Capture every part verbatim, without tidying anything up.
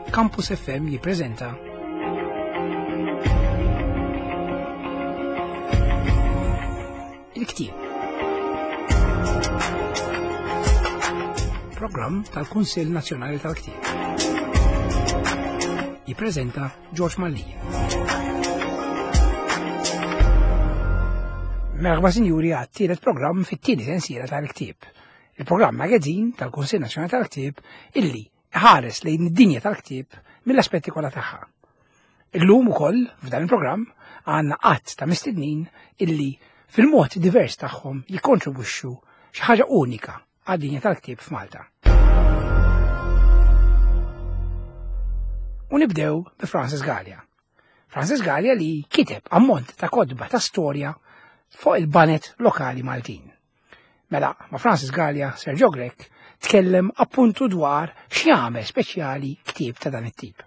Campus F M jippreżenta Il-Ktieb. Programm tal-Kunsill Nazzjonali tal-Ktieb. Jippreżenta George Mallija. Merħba sinjuri għat-tielet programm fit-tieni sensiela tal-Ktieb. Il-programm magazzin tal-Kunsill Nazzjonali tal-Ktieb illi ħares lejn id-dinja tal-Ktieb mill-aspetti kollha tagħha. Illum ukoll f'dan il-programm għandna qatt ta' mistednin illi fil-mod divers tagħhom jikkontribwixxu xi ħaġa unika għad-dinja tal-Ktieb f'Malta. U nibdew bi Francis Gallia. Francis Gallia li kiteb ammont ta' kodba ta' storja fuq il-banet lokali Maltin. Mela, ma' Francis Gallia, Sergio Grek, tkellem appuntu dwar x'jagħmel speċjali ktieb ta' dan it-tip.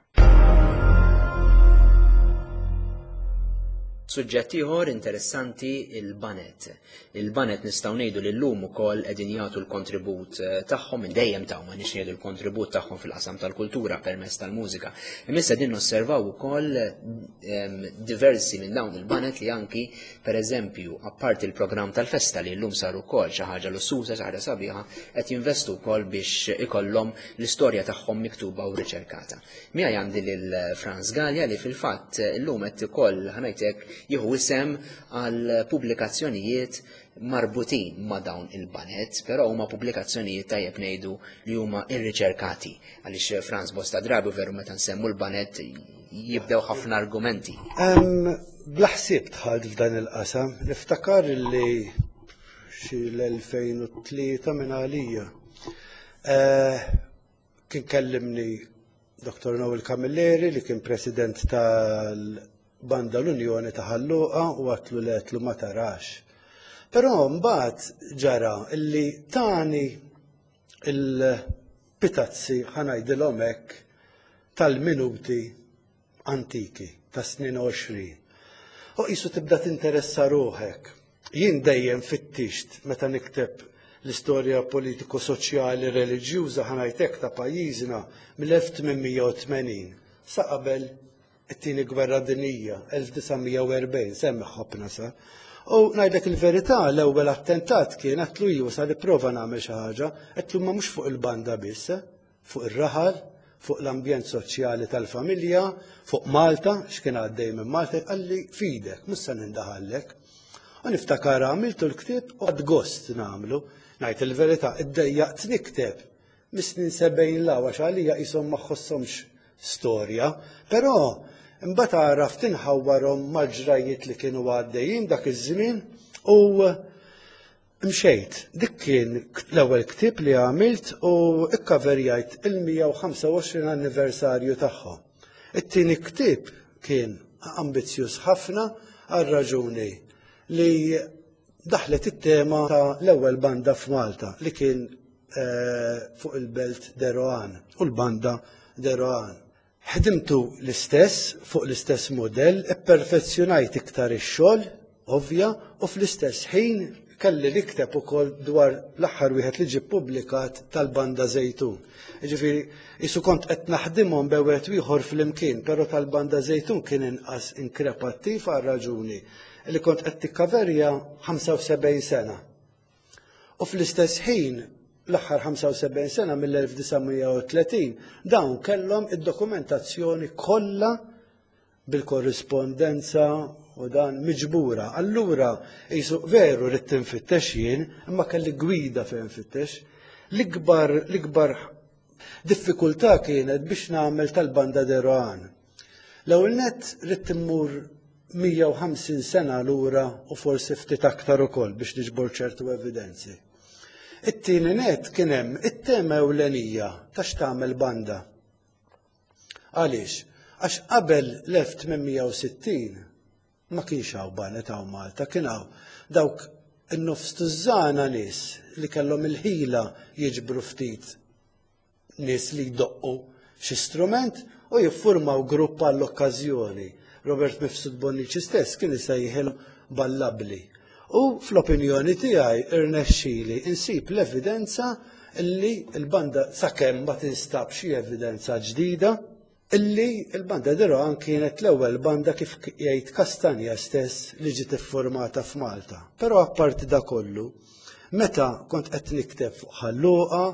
Suġġett ieħor interessanti il-banet. Il-banet nistgħu ngħidu li llum ukoll qegħdin jagħtu l-kontribut tagħhom minn dejjem taw ma nix ngħidu l-kontribut tagħhom fil-qasam tal-kultura permezz tal-mużika. Imissa din nosservaw ukoll diversi minn dawn il-banet li anki pereżempju apparti il-programm tal-festa li llum sar ukoll xi ħaġa lussuża xi ħaġa sabiħa qed jinvestu wkoll biex ikollhom l-istorja tagħhom miktuba u riċerkata. Miegħi għandi lil Franz Gallia li fil-fatt illum qed ikoll ħanajtek jieħu isem għal pubblikazzjonijiet marbutin ma' dawn il-banet, però huma pubblikazzjonijiet tajjeb ngħidu li huma irriċerkati għaliex Franz bosta drabi veru meta nsemmu l-banet jibdew ħafna argumenti. Bla ħsieb tħalt f'dan il-qasam, niftakar li xi l-elfejn u tlieta minn għalija kien kellimni Doktor Noel Camilleri li kien president tal Banda l-Unjoni ta' Ħalluqa u għatlu li għatlu ma tarax. Però mbagħad ġara illi tani il-pitazzi ħanajdilhom hekk tal-minuti antiki ta' snin għoxrin. U qisu tibda tinteressa ruħek. Jien dejjem fittixt meta nikteb l-istorja politiko-soċjali reliġjuża ħanajtek ta' pajjiżna mill-elf tminmija u tmenin sa qabel it-tieni gwerra dinjija, elf tisa' u erbgħin, semmi ħobna sa. U ngħidlek il-verità, l-ewwel attentat kien qed lu sa li prova nagħmel xi ħaġa, qed ma mhux fuq il-banda biss, fuq ir-raħal, fuq l-ambjent soċjali tal-familja, fuq Malta, x'kien għaddej minn Malta, qalli fidek, mhux se nindaħallek. U niftakar għamiltu l-ktieb u għad gost nagħmlu, ngħid il-verità, iddejjaqt nikteb mis-snin sebgħin l għax għalija qishom ma ħosshomx storja, però imbagħad għaraf tinħawwarhom mal-ġrajiet li kienu għaddejjin dak iż-żmien u mxejt. Dik kien l-ewwel ktieb li għamilt u ikkaverjajt il-mija u ħamsa u għoxrin anniversarju tagħha. It-tieni ktieb kien ambizzjuż ħafna għal raġuni li daħlet it-tema ta' l-ewwel banda f'Malta li kien fuq il-belt Deroan u l-banda Deroan. Ħdimtu l-istess, fuq l-istess modell, ipperfezzjonajt iktar ix-xogħol, ovvja, u fl-istess ħin kelli nikteb ukoll dwar l-aħħar wieħed li ġie ppubblikat tal-Banda Żejtun. Jiġifieri isu kont qed naħdimhom bewwet ieħor flimkien, però tal-Banda Żejtun kien inqas inkrepattiv għal raġuni li kont qed tikkaverja ħamsa u sebgħin sena. U fl-istess ħin l-aħħar ħamsa u sebgħin sena mill-elf tisa' u tletin dawn kellhom id-dokumentazzjoni kollha bil-korrispondenza u dan miġbura. Allura qisu veru rid tinfittex jien, imma kelli gwida fejn fittex. L-ikbar l-ikbar diffikultà kienet biex nagħmel tal-Banda Deroan. L-ewwel nett rid timmur mija u ħamsin sena lura u forsi ftit aktar ukoll biex niġbor ċertu evidenzi. It-tieni net kien hemm it-tema ewlenija ta' x'tagħmel banda. Għaliex? Għax qabel l-elf tminmija u sittin ma kienx hawn banet hawn Malta, kien hawn dawk in-nofs tużżana nies li kellhom il-ħila jiġbru ftit nies li jdoqqu xi strument u jiffurmaw grupp għall-okkażjoni. Robert Mifsud Bonnici stess kien isejħilhom Ballabbli. U fl-opinjoni tiegħi irnexxieli insib l-evidenza illi l-banda sakemm ma tinstab xi evidenza ġdida illi il-banda Deroan kienet l-ewwel banda kif jgħid Kastanja stess li ġiet iffurmata f'Malta. Però apparti da kollu, meta kont qed nikteb fuq ħalluqa,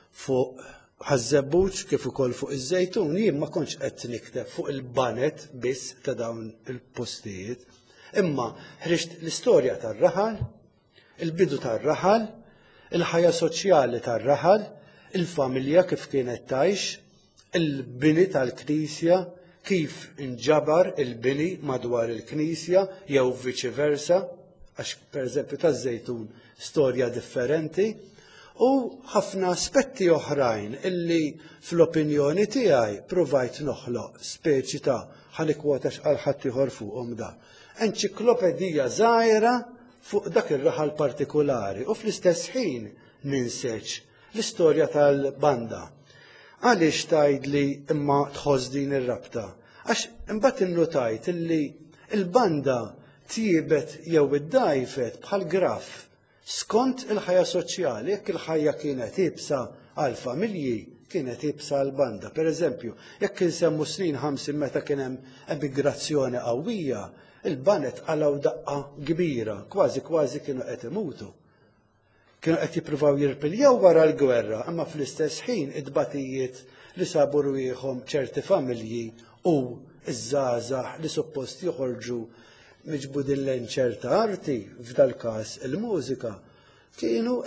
fuq ħażebbuġ kif ukoll fuq iż-żejtun, jien ma kontx qed nikteb fuq il-banet biss ta' dawn il-postijiet, imma ħriġt l-istorja tar-raħal, il-bidu tar-raħal, il-ħajja soċjali tar-raħal, il-familja kif kienet tgħix, il-bini tal-Knisja, kif inġabar il-bini madwar il-Knisja jew viċi versa, għax pereżempju taż-żejtun storja differenti, u ħafna aspetti oħrajn illi fl-opinjoni tiegħi provajt noħloq speċi ta' ħanikwota x'qal ħadd ieħor fuqhom da. Enċiklopedija żgħira fuq dak ir-raħal partikolari u fl-istess ħin ninseċ l-istorja tal-banda. Għaliex tgħidli imma tħoss din ir-rabta? Għax imbagħad innotajt illi il-banda tiebet jew iddajfet bħal graf skont il-ħajja soċjali, jekk il-ħajja kienet ibsa għal familji, kienet ibsa għal banda. Pereżempju, jekk insemmu snin ħamsin meta kien hemm emigrazzjoni qawwija, il-banet għalaw daqqa kbira, kważi kważi kienu qed imutu. Kienu qed jippruvaw jirpiljaw wara l-gwerra, imma fl-istess ħin id-batijiet li sabu rwieħhom ċerti familji u iż-żgħażagħ li suppost joħorġu miġbudin lejn ċerta arti, f'dal każ il-mużika, kienu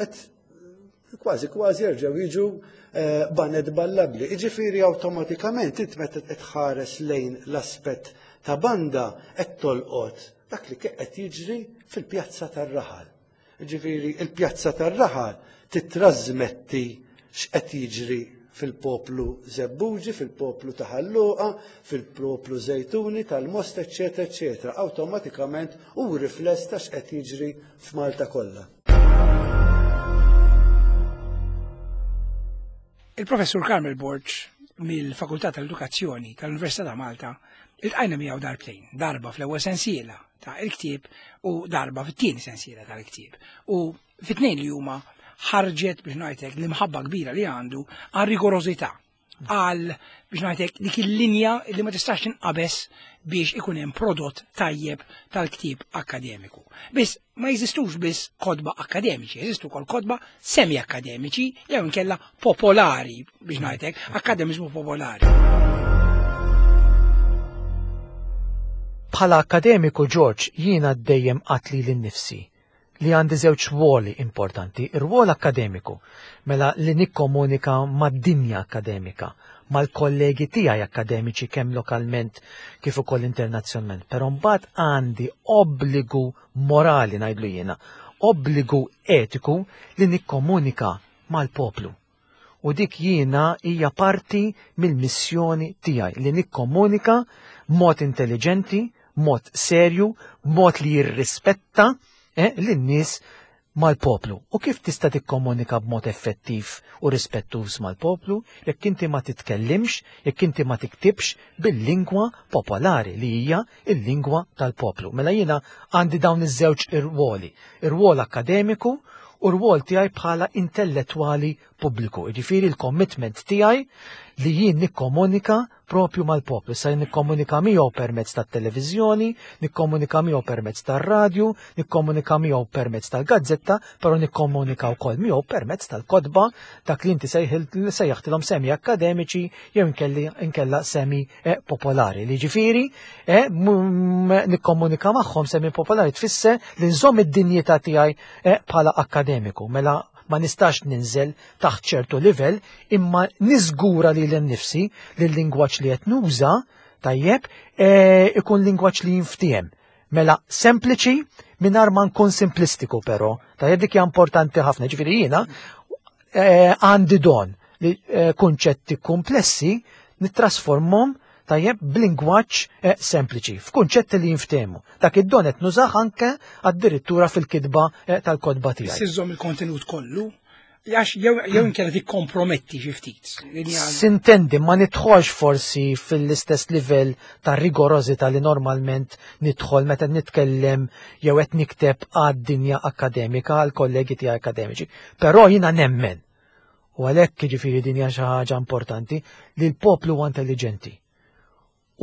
qed kważi kważi jerġgħu jiġu banet ballabbli. Jiġifieri awtomatikament int meta qed tħares lejn l-aspett ta' banda qed tolqot dak li qed jiġri fil-pjazza tar-raħal. Jiġifieri il-pjazza tar-raħal titrażmetti x'qed jiġri fil-poplu Żebbuġi, fil-poplu ta' Ħalluqa, fil-poplu Żejtuni, tal-Most, eċetera, eċetera. Awtomatikament hu rifless ta' x'qed jiġri f'Malta kollha. Il-professur Carmel Borg mill-Fakultà tal-Edukazzjoni tal-Università ta' Malta iltqajna miegħu darbtejn, darba fl-ewwel sensiela ta' il-ktieb u darba fit-tieni sensiela tal-ktieb. U fit-tnejn li huma ħarġet biex ngħidlek l-imħabba kbira li għandu għal rigorożità, għal biex ngħidlek dik il-linja li ma tistax tinqabes biex ikun hemm prodott tajjeb tal-ktieb akademiku. Biss ma jeżistux biss kodba akademiċi, jeżistu wkoll kodba semi akademiċi jew inkella popolari biex ngħidlek akademiżmu popolari. Bħala akademiku George jiena dejjem qatli lin-nifsi li għandi żewġ ruoli importanti. Ir-rwol akademiku mela li nikkomunika mad-dinja akademika, mal-kollegi tiegħi akademiċi kemm lokalment kif ukoll internazzjonalment. Però mbagħad għandi obbligu morali ngħidlu jiena, obbligu etiku li nikkomunika mal-poplu. U dik jiena hija parti mill-missjoni tiegħi li nikkomunika mod intelligenti, mod serju, mod li jirrispetta Eh, l-nies mal-poplu. U kif tista' tikkomunika b'mod effettiv u rispettuż mal-poplu jekk inti ma titkellimx, jekk inti ma tiktibx bil-lingwa popolari li hija il-lingwa tal-poplu. Mela jiena għandi dawn iż-żewġ irwoli, ir-rwol akademiku u r-rwol tiegħi bħala intellettwali pubbliku. Jiġifieri l-commitment tiegħi li jien nikkomunika propju mal-poplu. Sa nikkomunika miegħu permezz tat-televiżjoni, nikkomunika miegħu permezz tar-radju, nikkomunika miegħu permezz tal-gazzetta, però nikkomunika wkoll miegħu permezz tal-kodba dak li inti sejjaħtilhom semi akademiċi jew inkella semi popolari. Li ġifieri nikkomunika magħhom semi popolari tfisser li nżomm id-dinjità tiegħi bħala akademiku. Mela ma nistax ninżel taħt ċertu livell imma niżgura li l-nifsi li l-lingwaġġ li qed nuża tajjeb ikun lingwaġġ li jinftiem. Mela sempliċi mingħajr ma nkun simplistiku però. Tajjeb dik hija importanti ħafna. Ġifieri jiena għandi don li kunċetti komplessi nittrasformhom tajjeb b'lingwaġġ sempliċi, f'kunċetti li jinftehmu. Dak id-don qed nużah anke addirittura fil-kitba tal-kodba tiegħi. Siżżomm il-kontenut kollu, għax jew inkella tikkomprometti xi ftit. Sintendi ma nidħolx forsi fil-istess livell ta' rigorożità li normalment nidħol meta nitkellem jew qed nikteb għad-dinja akademika għal kollegi tiegħi akademiċi. Però jiena nemmen u għalhekk jiġifieri din hija xi ħaġa importanti li l-poplu huwa intelligenti.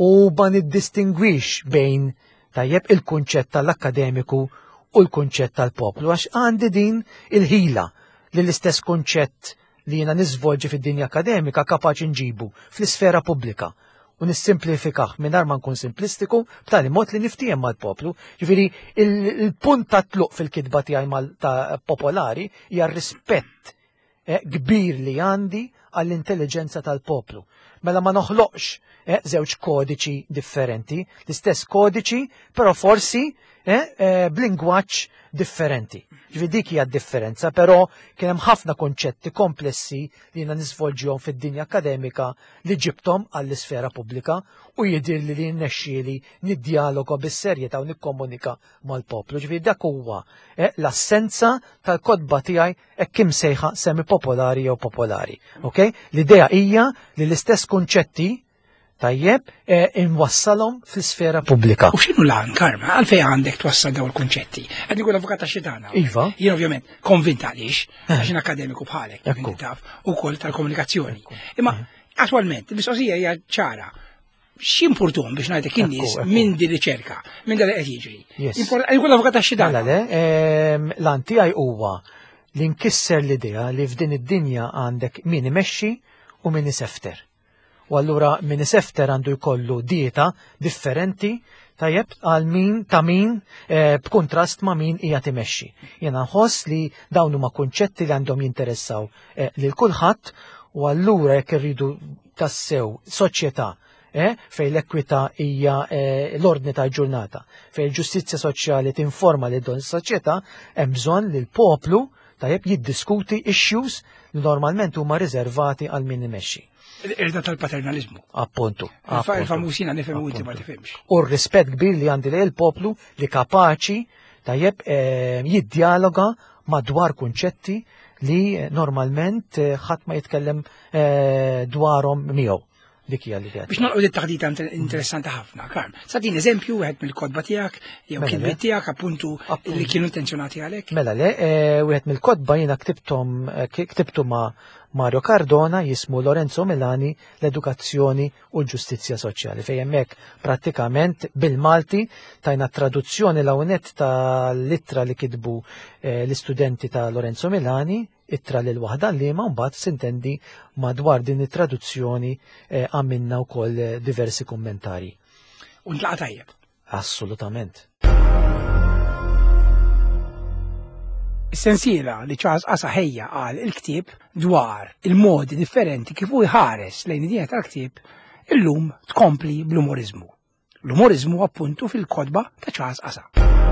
u ma niddistingwix bejn tajjeb il-kunċett tal-akademiku u l-kunċett tal-poplu, għax għandi din il-ħila li l-istess kunċett li jena nizvolġi fid-dinja akademika kapaċi nġibu fl-isfera pubblika u nissimplifikaħ mingħajr ma nkun simplistiku b'tali mod li niftijem mal-poplu. Ġifieri il-punt ta' tluq fil-kitba tiegħi ta' popolari hija rispett kbir li għandi għall-intelligenza tal-poplu. Mela ma noħloqx żewġ kodiċi differenti, l-istess kodiċi, però forsi b'lingwaġġ differenti. Ġifieri dik hija differenza, però kien hemm ħafna konċetti komplessi li jiena nisvolġihom fid-dinja akademika li ġibthom għall-isfera pubblika u jidhirli li nnexxieli niddialoga bis-serjetà u nikkomunika mal-poplu. Ġifieri dak huwa l-assenza tal-kotba tiegħi hekk kim sejħa semi popolari jew popolari. Okay? L-idea hija li l-istess konċetti tajjeb inwassalhom fl-sfera pubblika. U x'inhu lan, Karma, għalfejn għandek twassal dawn il-kunċetti? Qed ikun avukat tax-xitana. Iva. Jien ovvjament konvint għaliex, għax jien akademiku bħalek, kif taf, ukoll tal-komunikazzjoni. Imma attwalment il-mistoqsija hija ċara. X'impurtum biex ngħidlek in-nies minn din riċerka, minn dan qed jiġri? Ikun avukat tax-xitana. Lan tiegħi huwa li nkisser l-idea li f'din id-dinja għandek min imexxi u min isefter. U allura min isefter għandu jkollu dieta differenti tajjeb għal min ta' min b'kuntrast ma' min hija timexxi. Jiena nħoss li dawn huma kunċetti li għandhom jinteressaw lil kulħadd u allura jekk irridu tassew soċjetà fejn l-ekwità hija l-ordni tal-ġurnata, fejn il-ġustizzja soċjali tinforma lil din is-soċjetà, hemm bżonn li l-poplu tajjeb jiddiskuti issues li normalment huma riservati għal min imexxi. L-erda tal-paternalizmu. Appuntu. Il-famusina nifhem u inti ma tifhimx. U r-rispett kbir li għandi lejn il-poplu li kapaċi tajjeb jiddialoga madwar kunċetti li normalment ħadd ma jitkellem dwarhom miegħu. Dik hija l-idea. Biex nolqgħu dit-taħdita interessanti ħafna, Karm. Satin eżempju wieħed mill-kodba tiegħek jew kien tiegħek appuntu li kienu intenzjonati għalek. Mela le, wieħed mill-kodba jiena ktibthom ktibtu ma' Mario Cardona jismu Lorenzo Milani l-edukazzjoni u l-ġustizzja soċjali. Fejn hemmhekk prattikament bil-Malti tajna traduzzjoni l-hawnhekk tal-ittra li kitbu l-istudenti ta' Lorenzo Milani, ittra lil waħda li ma mbagħad sintendi madwar din it-traduzzjoni għamilna wkoll diversi kummentari. U ntlaqa tajjeb. Assolutament. Is-sensiela li Charles Qasa ħejja qal il-ktieb dwar il-modi differenti kif hu jħares lejn id-dinja tal-ktieb illum tkompli bl-umorizmu. L-umorizmu appuntu fil-kodba ta' Charles Qasa.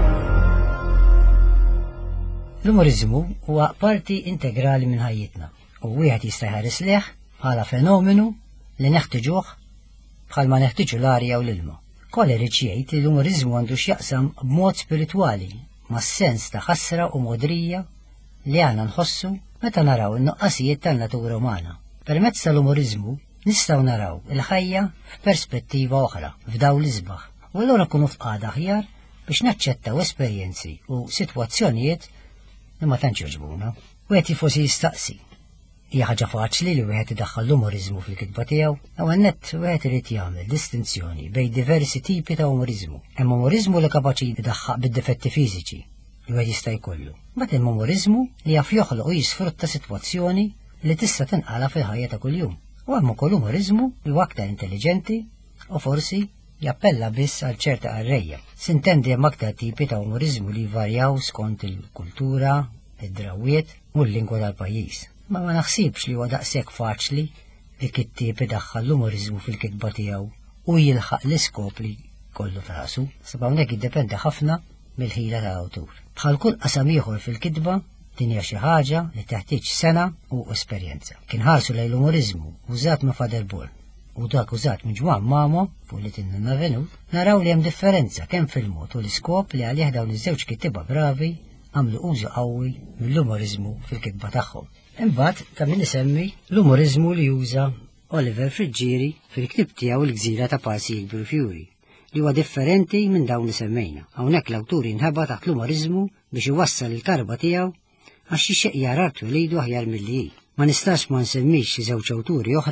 L-umorizmu huwa parti integrali minn ħajjitna u wieħed jista' jħares leh bħala fenomenu li neħtieġuh bħal ma neħtieġu l-arja u l-ilma. Koleridge jgħid li l-umorizmu għandu x'jaqsam b'mod spiritwali ma' sens ta' ħassra u modrija li għandna nħossu meta naraw in-nuqqasijiet tan-natura umana. Permezz tal-umorizmu nistgħu naraw il-ħajja f'perspettiva oħra f'dawl l-isbaħ u allura nkunu f'qagħda aħjar biex naċċettaw esperjenzi u sitwazzjonijiet li ma tantx jogħġbuna. Wieħed forsi jistaqsi. Hija ħaġa faċli li wieħed idaħħal l-umorizmu fil-kitba tiegħu, ewwel nett wieħed irid jagħmel distinzjoni bejn diversi tipi ta' umorizmu. Hemm umorizmu li kapaċi jdaħħaq bid-difetti fiżiċi li wieħed jista' jkollu. Mbagħad hemm umorizmu li jaf joħloq u jisfrutta sitwazzjoni li tista' tinqala fil-ħajja ta' kuljum. U hemm ukoll umorizmu li huwa aktar intelligenti u forsi jappella biss għal ċerta qarrejja. Sintendi hemm aktar tipi ta' umorizmu li jvarjaw skont il-kultura, id-drawwiet u l-lingwa tal-pajjiż. Ma ma naħsibx li huwa daqshekk faċli li kittieb idaħħal l-umorizmu fil-kitba tiegħu u jilħaq l-iskop li kollu f'rasu. Sab hawnhekk jiddependi ħafna mill-ħila tal-awtur. Bħal kull qasam ieħor fil-kitba din hija xi ħaġa li teħtieġ sena u esperjenza. Kien ħarsu lejn l-umorizmu użat minn Faderborn u dak użat minn Ġwan Mamo fuq li tinna venu, naraw li hemm differenza kemm fil-mod u l-iskop li għalih dawn iż-żewġ kittiba bravi għamlu użu qawwi mill-umorizmu fil-kitba tagħhom. Imbagħad ta' min isemmi l-umorizmu li juża Oliver Friġġieri fil-ktib tiegħu l-Gżira ta' Parsi Jikbru Fjuri li huwa differenti minn dawn li semmejna. Hawnhekk l-awtur jinħeba taħt l-umorizmu biex iwassal il-karba tiegħu għax jixtieq jara twelidu aħjar milli hi. Ma nistax ma nsemmix xi żewġ awturi oħra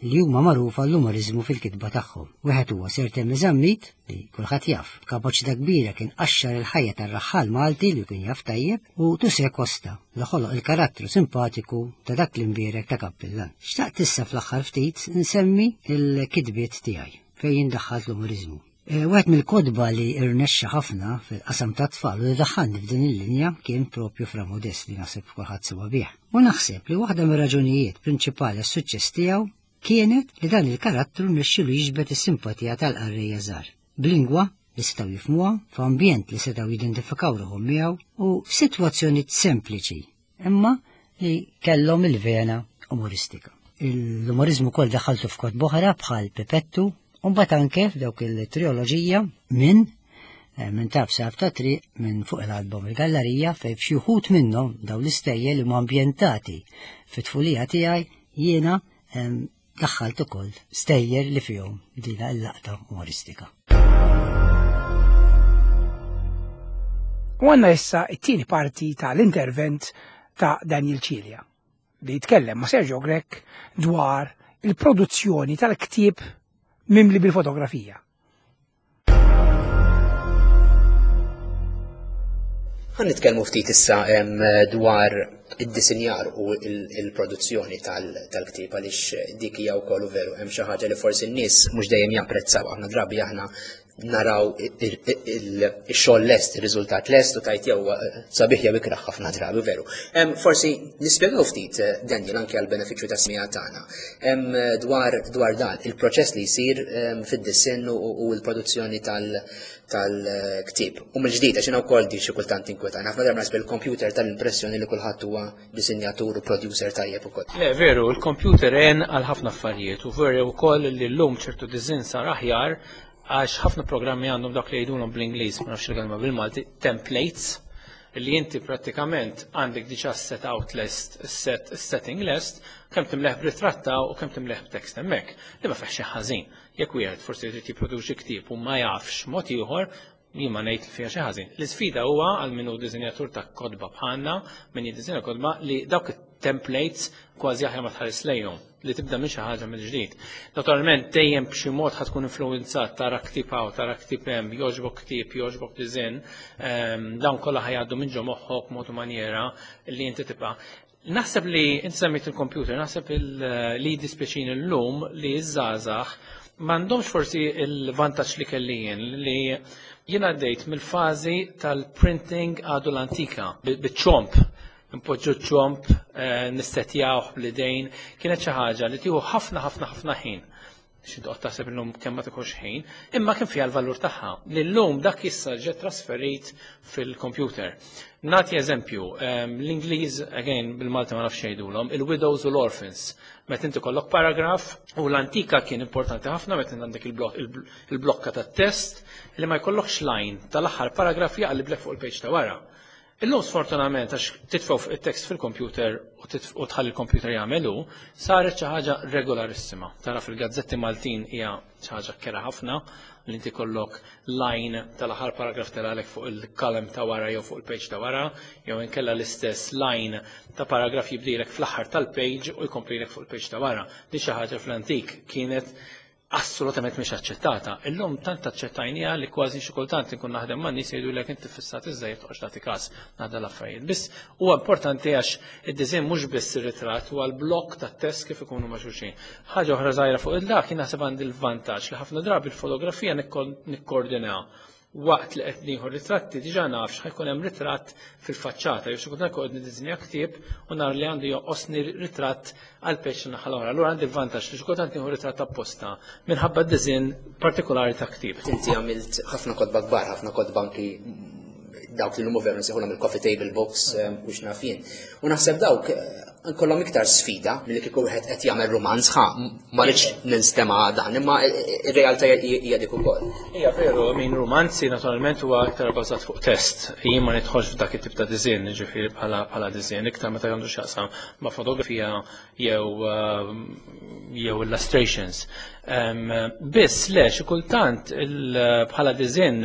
li huma magħrufa l-umorizmu fil-kitba tagħhom. Wieħed huwa Sir Temmi Żammit li kulħadd jaf, b'kapaċità kbira kien qaxxar il-ħajja tar-raħħal Malti li kien jaf tajjeb, u Tusé Costa li ħoloq il-karattru simpatiku ta' dak l-imbierek ta' Kappillan. Xtaqt issa fl-aħħar ftit nsemmi il-kitbiet tiegħi fejn jindaħħal l-umorizmu. Wieħed mill-kodba li irnexxa ħafna fil-qasam ta' tfal u li daħħalni f'din il-linja kien propju Fra Modest li naħseb kulħadd sewa bih. U naħseb li waħda mir-raġunijiet prinċipali għas-suċċess tiegħu kienet li dan il-karattru nexxielu jiġbed is-simpatija tal-qarrejja żgħar. B'lingwa li setgħu jifhmuha, f'ambjent li setgħu jidentifikaw ruħhom miegħu u f'sitwazzjonijiet sempliċi, imma li kellhom il-vena umoristika. L-umorizmu kol daħħaltu f'kod boħra bħal Pipettu, u mbagħad anke f'dawk il-trioloġija minn minn taf saf ta' triq minn fuq l-album il-gallerija fejn f'xi wħud minnhom daw l-istejjel li huma ambjentati fit-tfulija tiegħi jiena daħħalt ukoll stejjer li fihom dina l-laqta umoristika. U għandna issa t-tieni parti tal-intervent ta' Daniel Cilja li jitkellem ma' Sergio Grech dwar il-produzzjoni tal-ktieb mimli bil-fotografija. Għan nitkellmu ftit issa dwar id-disinjar u il-produzzjoni tal-ktieb għaliex dik hija wkoll veru hemm xi ħaġa li forsi n-nies mhux dejjem japprezzaw aħna drabi aħna naraw il-xogħol lest, ir-riżultat lest u tajt jew sabiħ jew ikraħ ħafna drabi veru. Forsi nispjegaw ftit Daniel anke għall benefiċċju tas-smija tagħna. Dwar dan il-proċess li jsir fid-disinn u l-produzzjoni tal-ktieb. U mill-ġdid għax inha wkoll di xi kultant inkwetana. Ħafna darba bil-computer tal-impressjoni li kulħadd huwa disinjatur u producer tajjeb ukoll. Le veru, il-computer għen għal ħafna affarijiet u veru wkoll li llum ċertu diżinn sar aħjar għax ħafna programmi għandhom dak li jgħidulhom bl-Ingliż, ma nafx il-kelma bil-Malti, templates, li inti prattikament għandek diġà set out list, set setting list, kemm timleħ b'ritratta u kemm timleħ b'tekst hemmhekk, li ma fih xi ħażin. Jekk wieħed forsi jrid jipproduċi ktieb u ma jafx mod ieħor, jien ma ngħid li fiha xi ħażin. L-isfida huwa għal min hu diżinjatur ta' kodba bħalna, min jiddiżinja kodba li dawk it-templates kważi aħjar ma tħares lejhom li tibda minn xi ħaġa mill-ġdid. Naturalment dejjem b'xi mod ħad tkun influenzat tara ktieb hawn, tara ktieb hemm, jogħġbok ktieb, jogħġbok diżinn, dawn kollha ħajgħaddu minn ġo moħħok mod u maniera li inti tibqa'. Naħseb li inti semmejt il-computer, naħseb li dispjaċin illum li żgħażagħ m'għandhomx forsi il-vantaġġ li kelli jien li jien għaddejt mill-fażi tal-printing għadu l-antika biċ-ċomp. Impoġġu ċomp, nistetjawh bl-idejn, kienet xi ħaġa li tieħu ħafna ħafna ħafna ħin. Xi toqgħod taħseb illum kemm ma tieħux ħin, imma kien fiha l-valur tagħha. Lillum dak issa ġiet trasferit fil-computer. Nagħti eżempju, l-Ingliż again bil-Malti ma nafx jgħidulhom, il-widows u l-orphans. Meta inti kollok paragraf u l-antika kien importanti ħafna meta għandek il-blokka tat-test li ma jkollokx line tal-aħħar paragraf jaqliblek fuq il-page ta' wara. Illum sfortunament għax titfgħu it-text fil-computer u tħalli l-computer jagħmelu, saret xi ħaġa regolarissima. Tara fil-gazzetti Maltin hija xi ħaġa kera ħafna li inti kollok line tal-aħħar paragraf tagħlek fuq il-kolum ta' wara jew fuq il-page ta' wara, jew inkella l-istess line ta' paragraf jibdilek fl-aħħar tal-page u jkomplilek fuq il-page ta' wara. Di xi ħaġa fl-antik kienet assolutament mhix aċċettata. Illum tant aċċettajniha li kważi xi kultant inkun naħdem man nies jgħidulek inti fissat iżejjed toqgħodx tagħti każ nagħda l-affarijiet. Biss huwa importanti għax id-diżinn mhux biss ir-ritratt huwa l-blokk tat-test kif ikunu magħxulxin. Ħaġa oħra żgħira fuq il-dak jien naħseb għandi l-vantaġġ li ħafna drabi l-fotografija nikkoordinaw. Waqt li qed nieħu ritratti diġà nafx ħajkun hemm ritratt fil-faċċata jew xi kultant qogħod niddiżinja ktieb u nar li għandu joqosni ritratt għal peċ naħa l-oħra. Allura għandi l-vantaġġ li xi kultant nieħu ritratt apposta minħabba d-diżinn partikolari ta' ktieb. Inti għamilt ħafna kodba kbar, ħafna kodba anki dawk li l-mover nsejħulhom il-coffee table box u x'nafien. U naħseb dawk nkollhom iktar sfida milli kieku wieħed qed jagħmel romanz ħa ma rridx ninstema' dan, imma ir-realtà hija dik ukoll. Hija veru min romanzi naturalment huwa iktar bbażat fuq test. Jien ma nidħolx f'dak it-tip ta' diżinn, ġifieri bħala bħala diżinn, iktar meta għandu x'jaqsam ma' fotografija jew jew illustrations. Biss le xi kultant bħala diżinn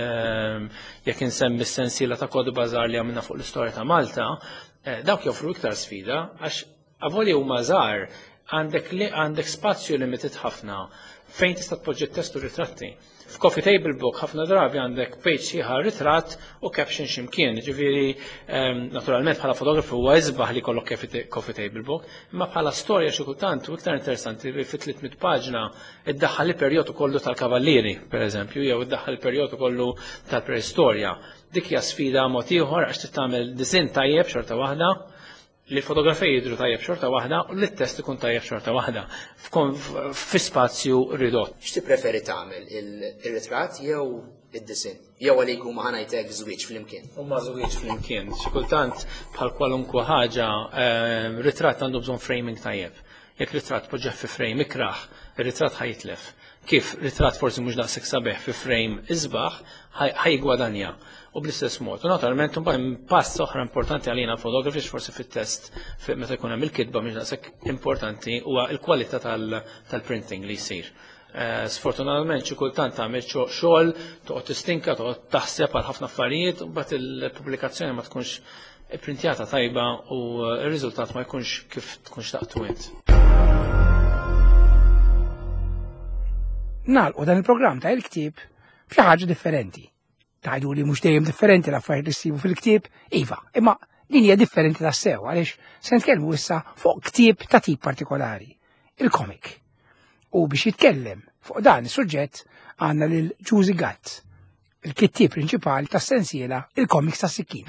jekk insemmi s-sensiela ta' kod bażar li għamilna fuq l-istorja ta' Malta, dawk joffru iktar sfida għax avolja huma żgħar għandek li għandek spazju limited ħafna fejn tista' tpoġġi test u ritratti. F'Coffee Table Book ħafna drabi għandek page ieħor ritratt u caption x'imkien. Ġifieri naturalment bħala fotografu huwa isbaħ li jkollok Coffee Table Book, imma bħala storja xi kultant u iktar interessanti li fi tliet paġna iddaħħal il-perjodu kollu tal-kavallieri, pereżempju, jew iddaħħal il-perjodu kollu tal-preistorja. Dik hija sfida mod ieħor għax tagħmel diżinn tajjeb xorta waħda, li l-fotografija jidru tajjeb xorta waħda u li t-test ikun tajjeb xorta waħda fi spazju ridott. X'ti preferi tagħmel ir-ritratt jew id-disin? Jew għalik huma ħanajtek żwieġ flimkien? Huma żwieġ flimkien. Xi kultant bħal kwalunkwe ħaġa ritratt għandu bżonn framing tajjeb. Jekk ritratt poġġeħ fi frame ikraħ, ir-ritratt ħajitlef. Kif ritratt forsi mhux daqshekk sabeħ fi frame isbaħ ħajgwadanja. U bl-istess mod. U naturalment mbagħad pass oħra importanti għalina fotografi forsi fit-test meta jkun hemm il-kitba mhix daqshekk importanti huwa l-kwalità tal-printing li jsir. Sfortunatament xi kultant tagħmel xogħol toqgħod tistinka, toqgħod taħseb għal ħafna affarijiet u mbagħad il-pubblikazzjoni ma tkunx ipprintjata tajba u r-riżultat ma jkunx kif tkun xtaqtu int. Nagħlqu dan il-programm ta' il-ktieb f'xi ħaġa differenti. Taħdu li mhux dejjem differenti l-affarijiet li ssibu fil-ktieb, iva, imma din hija differenti tas-sew għaliex se nitkellmu issa fuq ktieb ta' tip partikolari, il-comic. U biex jitkellem fuq dan is-suġġett għandna lil Giusy Gatt, il-kittieb prinċipali tas-sensiela il-comics tas-Sikkin.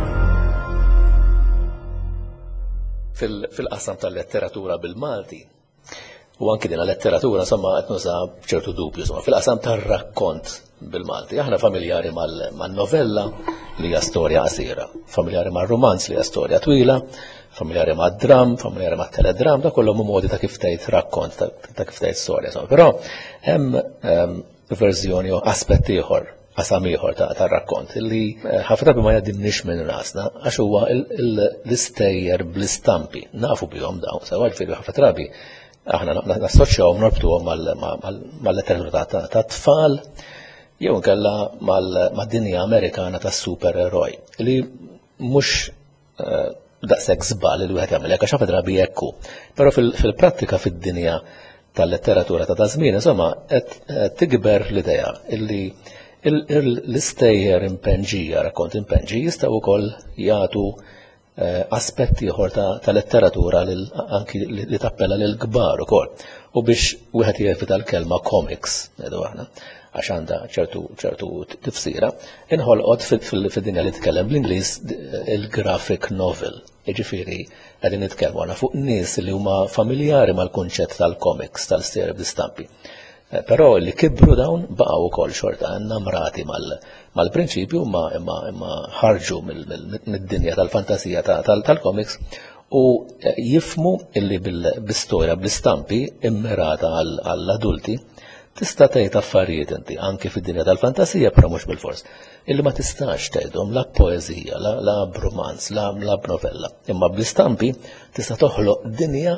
Fil-qasam tal-letteratura bil-Malti, u anki din letteratura insomma qed nuża b'ċertu dubju, insomma fil-qasam tar-rakkont bil-Malti. Aħna familjari mal-novella li hija storja qasira, familjari mal-romanz li hija storja twila, familjari mad-dram, familjari mat-teledram, da kollhom modi ta' kif tgħid rakkont, ta' kif tgħid storja. Però hemm verżjoni u aspett ieħor, qasam ieħor tar-rakkont li ħafna drabi ma jgħaddimniex minn rasna għax huwa l-istejjer bl-istampi. Nafu bihom dawn, sewa ġifieri ħafna drabi aħna nassoċjawhom norbtuhom mal-letteratura ta' tfal jew inkella mad-dinja Amerikana tas-supereroj li mhux daqshekk żball li wieħed jagħmel hekk għax ħafna drabi hekk hu. Però fil-prattika fid-dinja tal-letteratura ta' dażmien insomma qed tikber l-idea illi l-istejjer impenġija, rakkont impenġi jistgħu wkoll jagħtu aspetti ieħor ta' letteratura anki li tappella lil kbar ukoll. U biex wieħed jevita l-kelma comics, ngħidu aħna, għax għandha ċertu ċertu tifsira, inħolqot fid-dinja li tkellem bl-Ingliż il-graphic novel. Jiġifieri qegħdin nitkellmu għana fuq nies li huma familjari mal-kunċett tal-comics, tal-serb stampi. Però li kibru dawn baqgħu wkoll xorta innamrati mal-prinċipju imma ħarġu mid-dinja tal-fantasija tal-comics u jifmu illi bil-istorja bl-istampi immirata għall-adulti tista' tgħid affarijiet inti anke fid-dinja tal-fantasija però mhux bil-fors. Illi ma tistax tgħidhom la b'poeżija, la b'romanz, la b'novella. Imma bl-istampi tista' toħloq dinja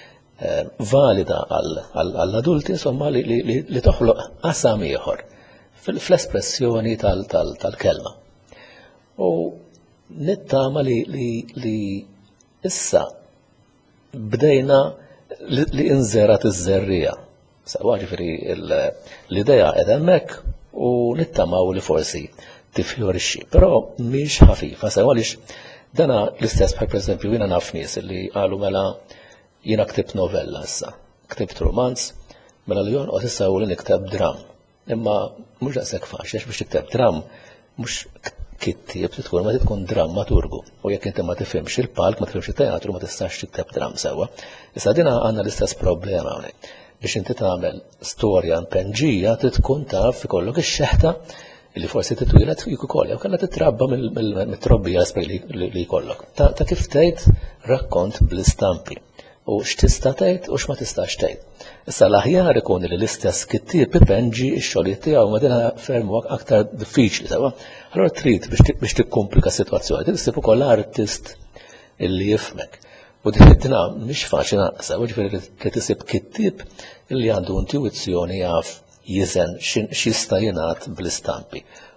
valida għall-adulti insomma li toħloq qasam ieħor fl-espressjoni tal-kelma. U nittama li issa bdejna li inżerat iż-żerrija. Sawa ġifieri l-idea qed hemmhekk u nittamaw li forsi tifjorixxi. Però mhix ħafifa sewa għaliex dana l-istess bħal pereżempju jiena naf nies li qalu mela jiena ktibt novella issa, ktibt romanz, mela li jonqos issa u li nikteb dram. Imma mhux daqshekk faċli biex tikteb dram mhux kittieb tkun ma tkun drammaturgu. U jekk inti ma tifhimx il-palk, ma tifhimx it-teatru ma tistax tikteb dram sewwa. Issa dina għandna l-istess problema hawnhekk. Biex inti tagħmel storja impenġija trid tkun taf ikollok ix-xeħta li forsi titwilet fik ukoll jew kellha titrabba mit-trobbija li jkollok. Ta' kif tgħid rakkont bl-istampi. U x'tista' tgħid u x'ma tistax tgħid. Issa l-aħjar ikun li l-istess kittieb ipenġi x-xogħlijiet tiegħu ma dinha ferm aktar diffiċli sewwa. Allura trid biex tikkomplika s-sitwazzjoni, trid ukoll artist illi jifhmek. U dinha mhix faċli naqsa, ġifieri li tisib kittieb illi għandu intuizzjoni jaf jiżen x'jista' jingħad bl-istampi.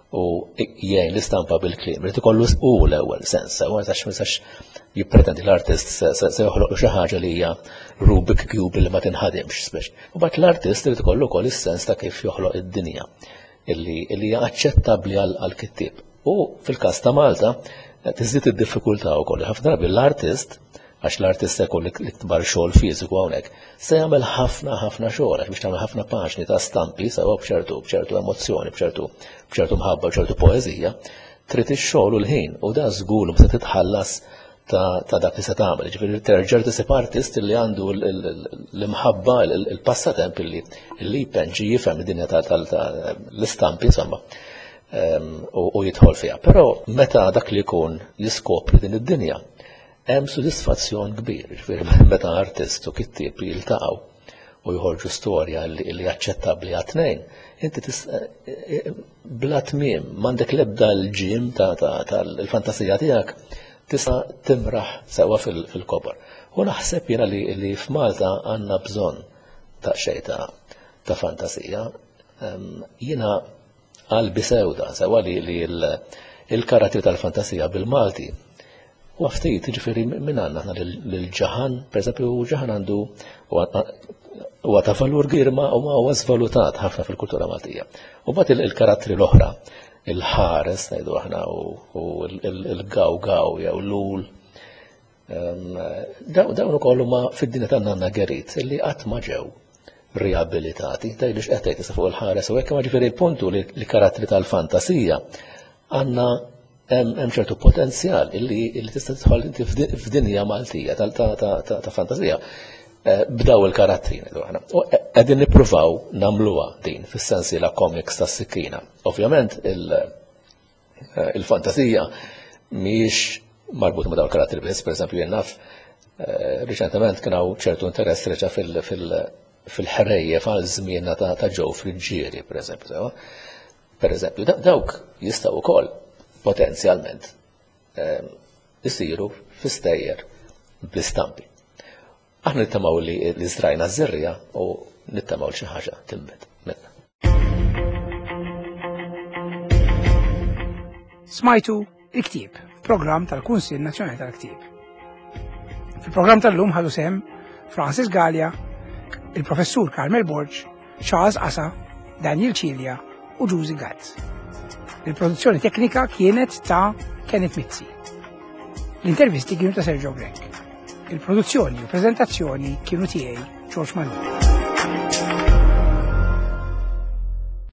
u jgħin l-istampa bil-klim, rrid ikollu u l-ewwel sens, u ma jistax jippretendi l-artist se joħloq xi ħaġa li hija Rubik Cube li ma tinħadimx spex. U bat l-artist irid ikollu wkoll is-sens ta' kif joħloq id-dinja illi hija aċċettabbli għall-kittieb. U fil-każ ta' Malta tiżdied id-diffikultà wkoll. Ħafna drabi l-artist għax l-artist jkollu l-ikbar xogħol fiżiku hawnhekk, se jagħmel ħafna ħafna xogħol biex tagħmel ħafna paġni ta' stampi sewa b'ċertu b'ċertu emozzjoni, b'ċertu b'ċertu mħabba, b'ċertu poeżija, trid ix-xogħol u l-ħin u da żgur se titħallas ta' dak li se tagħmel. Ġifieri terġa' tisib artist li għandu l-imħabba, il-passatemp li jpenġi jifhem id-dinja tal-istampi insomma u jidħol fiha. Però meta dak li jkun jiskopri din id-dinja hemm sodisfazzjon kbir, ġifieri meta artist u kittieb jiltaqgħu u jħorġu storja li aċċettabbli għat-tnejn, inti bla tmiem m'għandek l-ebda l-ġiem tal-fantasija tiegħek tista' timraħ sewwa fil-kobor. U naħseb jiena li f'Malta għandna bżonn ta' xejn ta' fantasija. Jiena qalbi sewda sewwa li il-karattri tal-fantasija bil-Malti u ftit ġifieri minn għandna lil-ġaħan, pereżempju ġaħan għandu huwa ta' valur kbir ma huwa żvalutat ħafna fil-kultura Maltija. U bagħad il-karattri l-oħra, il-ħares ngħidu aħna u il-gawgaw jew lul. Dawn ukoll huma fid-dinja tagħna għandna gerit illi qatt ma ġew riabilitati, tgħidux qed tgħid fuq il-ħares u hekk ma ġifieri puntu li karattri tal-fantasija għandna hemm ċertu potenzjal illi tista' tidħol inti f'dinja Maltija ta' fantasija b'daw il-karattri ngħidu aħna. U qegħdin nippruvaw nagħmluha din fis-sensiela comics tas-sikkina. Ovvjament il-fantasija mhijiex marbuta ma' dawn il-karattri biss, pereżempju jien naf riċentement kien hawn ċertu interess reġa' fil-ħrejjef għal żmienna ta' Joe Frigieri, pereżempju. Pereżempju, dawk jistgħu wkoll potenzjalment isiru fistejjer bl-istampi. Aħna nittamaw li l-Izrajna z-zerrija u nittamaw xi ħaġa timbet minna. Smajtu il-ktieb, programm tal-Kunsill Nazzjonali tal-Ktieb. Fil-programm tal-lum ħadu sehem Francis Gallia, il-professur Carmel Borg, Charles Asa, Daniel Cilja u Giusy Gatt. Il-produzzjoni teknika kienet ta' Kenneth Mizzi. L-intervisti kienu ta' Sergio Grek. Il-produzzjoni u prezentazzjoni kienu tiegħi George Malone.